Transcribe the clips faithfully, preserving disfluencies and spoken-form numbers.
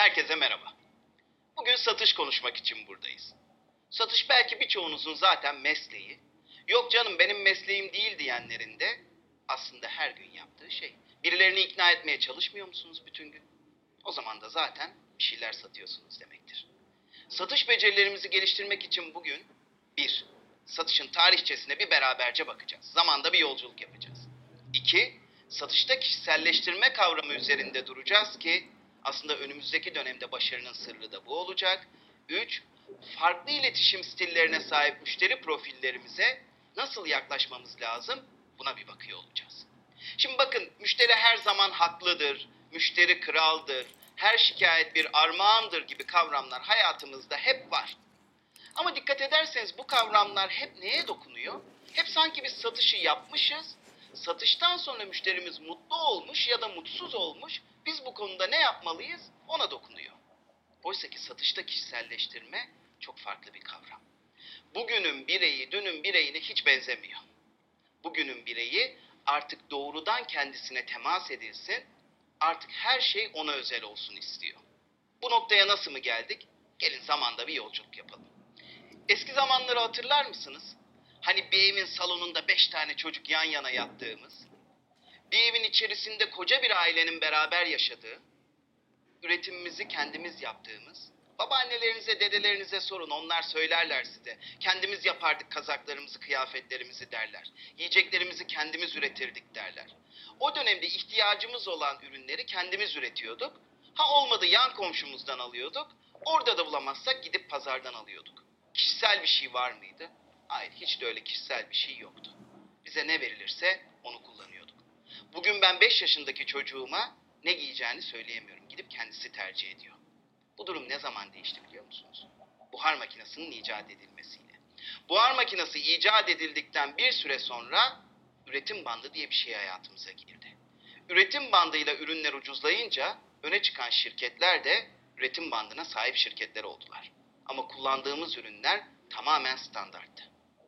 Herkese merhaba. Bugün satış konuşmak için buradayız. Satış belki birçoğunuzun zaten mesleği. Yok canım benim mesleğim değil diyenlerin de aslında her gün yaptığı şey. Birilerini ikna etmeye çalışmıyor musunuz bütün gün? O zaman da zaten bir şeyler satıyorsunuz demektir. Satış becerilerimizi geliştirmek için bugün bir, satışın tarihçesine bir beraberce bakacağız. Zamanda bir yolculuk yapacağız. İki, satışta kişiselleştirme kavramı üzerinde duracağız ki aslında önümüzdeki dönemde başarının sırrı da bu olacak. Üç, farklı iletişim stillerine sahip müşteri profillerimize nasıl yaklaşmamız lazım? Buna bir bakıyor olacağız. Şimdi bakın, müşteri her zaman haklıdır, müşteri kraldır, her şikayet bir armağandır gibi kavramlar hayatımızda hep var. Ama dikkat ederseniz bu kavramlar hep neye dokunuyor? Hep sanki biz satışı yapmışız, satıştan sonra müşterimiz mutlu olmuş ya da mutsuz olmuş, biz bu konuda ne yapmalıyız? Ona dokunuyor. Oysa ki satışta kişiselleştirme çok farklı bir kavram. Bugünün bireyi dünün bireyine hiç benzemiyor. Bugünün bireyi artık doğrudan kendisine temas edilsin, artık her şey ona özel olsun istiyor. Bu noktaya nasıl mı geldik? Gelin zamanda bir yolculuk yapalım. Eski zamanları hatırlar mısınız? Hani bir evin salonunda beş tane çocuk yan yana yattığımız, bir evin içerisinde koca bir ailenin beraber yaşadığı, üretimimizi kendimiz yaptığımız, babaannelerinize, dedelerinize sorun, onlar söylerler size. Kendimiz yapardık kazaklarımızı, kıyafetlerimizi derler. Yiyeceklerimizi kendimiz üretirdik derler. O dönemde ihtiyacımız olan ürünleri kendimiz üretiyorduk. Ha olmadı yan komşumuzdan alıyorduk. Orada da bulamazsak gidip pazardan alıyorduk. Kişisel bir şey var mıydı? Hayır, hiç de öyle kişisel bir şey yoktu. Bize ne verilirse onu kullanıyorduk. Bugün ben beş yaşındaki çocuğuma ne giyeceğini söyleyemiyorum. Gidip kendisi tercih ediyor. Bu durum ne zaman değişti biliyor musunuz? Buhar makinesinin icat edilmesiyle. Buhar makinesi icat edildikten bir süre sonra üretim bandı diye bir şey hayatımıza girdi. Üretim bandıyla ürünler ucuzlayınca öne çıkan şirketler de üretim bandına sahip şirketler oldular. Ama kullandığımız ürünler tamamen standarttı.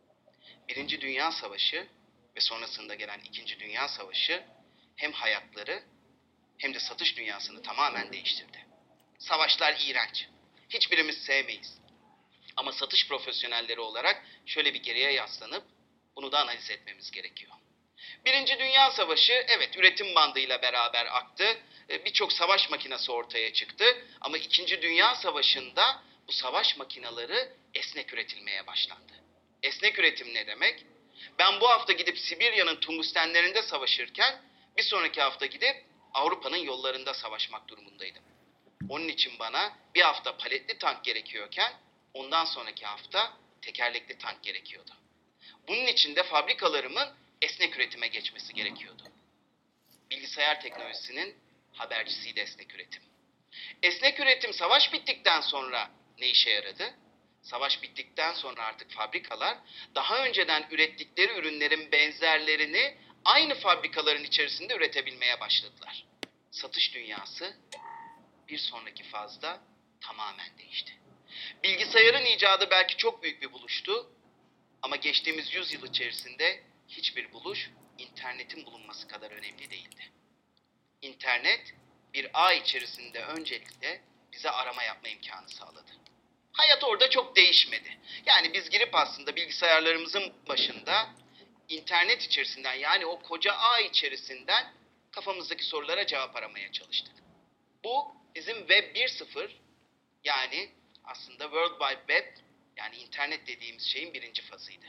Birinci Dünya Savaşı ve sonrasında gelen İkinci Dünya Savaşı hem hayatları hem de satış dünyasını tamamen değiştirdi. Savaşlar iğrenç. Hiçbirimiz sevmeyiz. Ama satış profesyonelleri olarak şöyle bir geriye yaslanıp bunu da analiz etmemiz gerekiyor. Birinci Dünya Savaşı evet üretim bandıyla beraber aktı. Birçok savaş makinesi ortaya çıktı. Ama İkinci Dünya Savaşı'nda bu savaş makineleri esnek üretilmeye başlandı. Esnek üretim ne demek? Ben bu hafta gidip Sibirya'nın tungstenlerinde savaşırken bir sonraki hafta gidip Avrupa'nın yollarında savaşmak durumundaydım. Onun için bana bir hafta paletli tank gerekiyorken ondan sonraki hafta tekerlekli tank gerekiyordu. Bunun için de fabrikalarımın esnek üretime geçmesi gerekiyordu. Bilgisayar teknolojisinin habercisiydi esnek üretim. Esnek üretim savaş bittikten sonra ne işe yaradı? Savaş bittikten sonra artık fabrikalar daha önceden ürettikleri ürünlerin benzerlerini aynı fabrikaların içerisinde üretebilmeye başladılar. Satış dünyası bir sonraki fazda tamamen değişti. Bilgisayarın icadı belki çok büyük bir buluştu ama geçtiğimiz yüzyıl içerisinde hiçbir buluş internetin bulunması kadar önemli değildi. İnternet bir ağ içerisinde öncelikle bize arama yapma imkanı sağladı. Hayat orada çok değişmedi. Yani biz girip aslında bilgisayarlarımızın başında internet içerisinden yani o koca ağ içerisinden kafamızdaki sorulara cevap aramaya çalıştık. Bu bizim Web bir nokta sıfır yani aslında World Wide Web yani internet dediğimiz şeyin birinci fazıydı.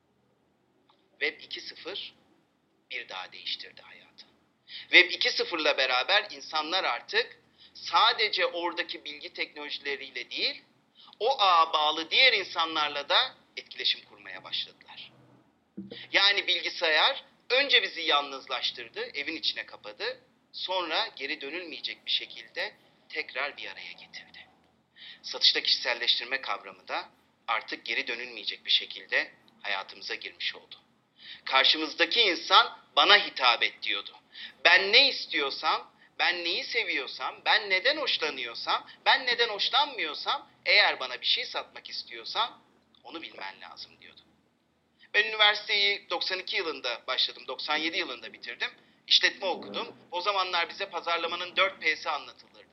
Web iki nokta sıfır bir daha değiştirdi hayatı. Web iki nokta sıfır ile beraber insanlar artık sadece oradaki bilgi teknolojileriyle değil, o ağa bağlı diğer insanlarla da etkileşim kurmaya başladılar. Yani bilgisayar önce bizi yalnızlaştırdı, evin içine kapadı, sonra geri dönülmeyecek bir şekilde tekrar bir araya getirdi. Satışta kişiselleştirme kavramı da artık geri dönülmeyecek bir şekilde hayatımıza girmiş oldu. Karşımızdaki insan bana hitap et diyordu. Ben ne istiyorsam, ben neyi seviyorsam, ben neden hoşlanıyorsam, ben neden hoşlanmıyorsam, eğer bana bir şey satmak istiyorsan onu bilmen lazım diyordu. Ben üniversiteyi doksan iki yılında başladım, doksan yedi yılında bitirdim. İşletme okudum. O zamanlar bize pazarlamanın dört P'si anlatılırdı.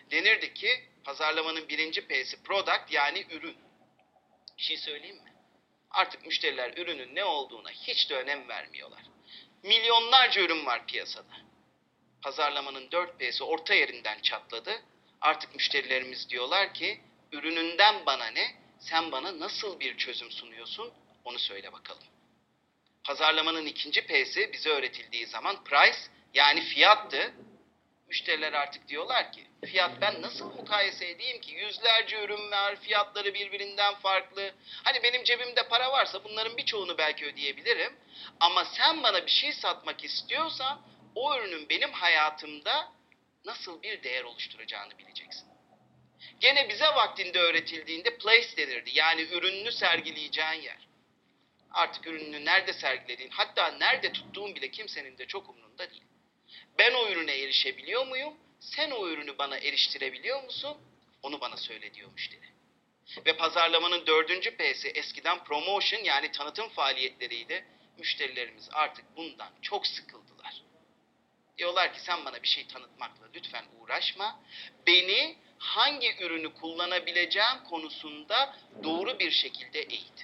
Denirdi ki pazarlamanın birinci P'si product yani ürün. Bir şey söyleyeyim mi? Artık müşteriler ürünün ne olduğuna hiç de önem vermiyorlar. Milyonlarca ürün var piyasada. Pazarlamanın dört P'si orta yerinden çatladı. Artık müşterilerimiz diyorlar ki ürününden bana ne, sen bana nasıl bir çözüm sunuyorsun onu söyle bakalım. Pazarlamanın ikinci P'si bize öğretildiği zaman price yani fiyattı. Müşteriler artık diyorlar ki fiyat ben nasıl mukayese edeyim ki yüzlerce ürün var, fiyatları birbirinden farklı. Hani benim cebimde para varsa bunların birçoğunu belki ödeyebilirim. Ama sen bana bir şey satmak istiyorsan o ürünün benim hayatımda nasıl bir değer oluşturacağını bileceksin. Gene bize vaktinde öğretildiğinde place denirdi. Yani ürününü sergileyeceğin yer. Artık ürününü nerede sergilediğin, hatta nerede tuttuğun bile kimsenin de çok umurunda değil. Ben o ürüne erişebiliyor muyum? Sen o ürünü bana eriştirebiliyor musun? Onu bana söyle diyor müşteri. Ve pazarlamanın dördüncü P'si eskiden promotion yani tanıtım faaliyetleriydi. Müşterilerimiz artık bundan çok sıkıldılar. Diyorlar ki sen bana bir şey tanıtmakla lütfen uğraşma. Beni hangi ürünü kullanabileceğim konusunda doğru bir şekilde eğit.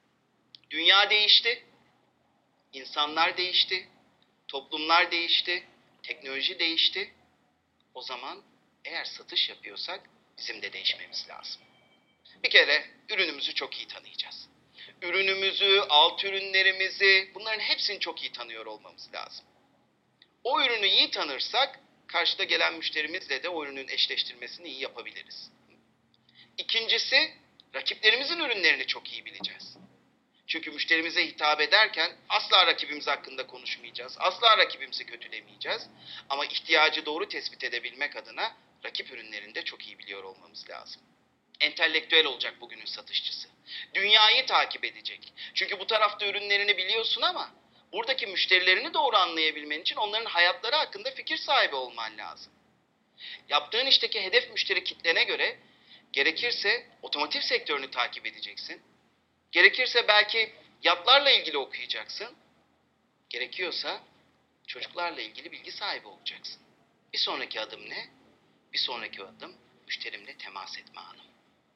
Dünya değişti, insanlar değişti, toplumlar değişti, teknoloji değişti. O zaman eğer satış yapıyorsak bizim de değişmemiz lazım. Bir kere ürünümüzü çok iyi tanıyacağız. Ürünümüzü, alt ürünlerimizi, bunların hepsini çok iyi tanıyor olmamız lazım. O ürünü iyi tanırsak karşıda gelen müşterimizle de o ürünün eşleştirmesini iyi yapabiliriz. İkincisi, rakiplerimizin ürünlerini çok iyi bileceğiz. Çünkü müşterimize hitap ederken asla rakibimiz hakkında konuşmayacağız. Asla rakibimizi kötülemeyeceğiz. Ama ihtiyacı doğru tespit edebilmek adına rakip ürünlerini de çok iyi biliyor olmamız lazım. Entelektüel olacak bugünün satışçısı. Dünyayı takip edecek. Çünkü bu tarafta ürünlerini biliyorsun ama buradaki müşterilerini doğru anlayabilmen için onların hayatları hakkında fikir sahibi olman lazım. Yaptığın işteki hedef müşteri kitlene göre gerekirse otomotiv sektörünü takip edeceksin. Gerekirse belki yatlarla ilgili okuyacaksın. Gerekiyorsa çocuklarla ilgili bilgi sahibi olacaksın. Bir sonraki adım ne? Bir sonraki adım müşterimle temas etme anım.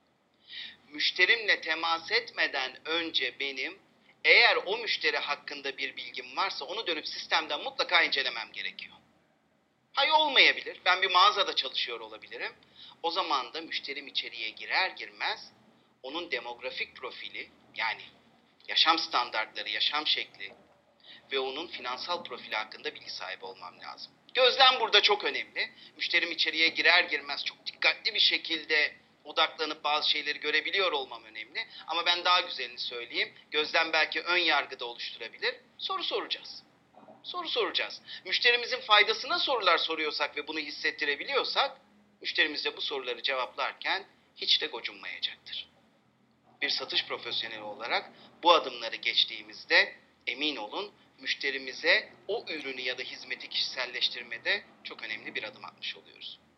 Müşterimle temas etmeden önce benim eğer o müşteri hakkında bir bilgim varsa onu dönüp sistemden mutlaka incelemem gerekiyor. Hayır olmayabilir. Ben bir mağazada çalışıyor olabilirim. O zaman da müşterim içeriye girer girmez onun demografik profili yani yaşam standartları, yaşam şekli ve onun finansal profili hakkında bilgi sahibi olmam lazım. Gözlem burada çok önemli. Müşterim içeriye girer girmez çok dikkatli bir şekilde odaklanıp bazı şeyleri görebiliyor olmam önemli. Ama ben daha güzelini söyleyeyim. Gözlem belki ön yargı da oluşturabilir. Soru soracağız. Soru soracağız. Müşterimizin faydasına sorular soruyorsak ve bunu hissettirebiliyorsak, müşterimiz de bu soruları cevaplarken hiç de gocunmayacaktır. Bir satış profesyoneli olarak bu adımları geçtiğimizde emin olun müşterimize o ürünü ya da hizmeti kişiselleştirmede çok önemli bir adım atmış oluyoruz.